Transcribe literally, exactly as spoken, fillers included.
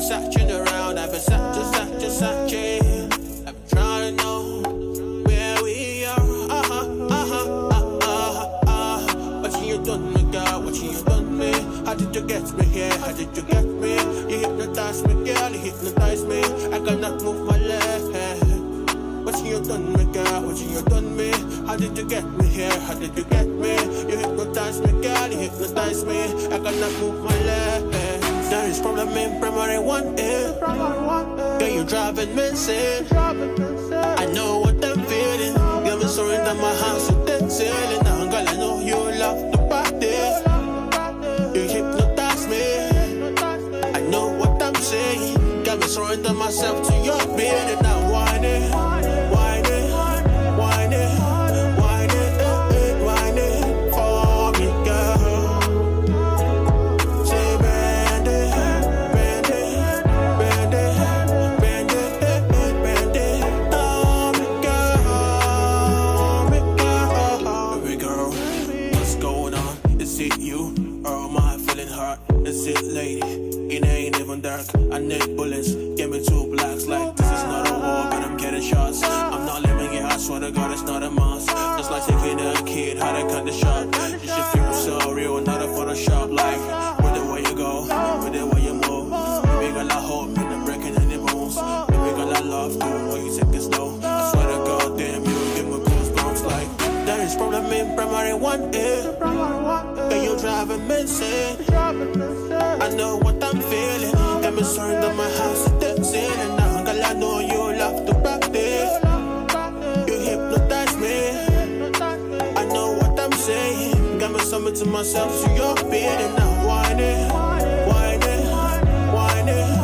been searching around, I've been searching, searching, searching. I've been trying to know where we are. Uh huh, uh huh, uh huh, uh huh. What you done, me, girl? What you done, me? How did you get me here? How did you get me? You hypnotized me, girl. You hypnotized me. I cannot move my leg. What you done, me, girl? What you done, me? How did you get me here? How did you get me? You hypnotized me, girl. You hypnotized me. I cannot move my legs. There is problem in primary one A. Girl, you driving me insane. I know what I'm feeling. Get me sorry that my house is dead ceiling. Now, girl, I know you love the party. You hypnotize me. I know what I'm saying. Got me surrender myself to your beat. Now, whine it, whine it, whine it, whine it, whine it for me, girl. Say bend it, bend it, bend it, bend it, bend it, oh me girl, me girl, baby girl. What's going on? Is it you or am I feeling hurt? Is it lady? It ain't even dark. I need bullets. Give me two blacks like this is not a war, but I'm getting shots. I'm not living it. I swear to God, it's not a must. Just like taking a kid, how they cut the shot. You should feel so real, not a Photoshop. Like with the way you go, with the way you move. Baby girl, I hope me not breaking any bones. Baby girl, I love the way you take it slow. I swear to God, damn you give me goosebumps. Like there is problem in primary one A. Girl, you driving me insane. I know what I'm feeling. Got me surrender my house to dead ceiling. Now, girl, I know you love to practice. You hypnotize me. I know what I'm saying. Got me summon to myself, so you're beating. Now, whine it, whine it, whine it.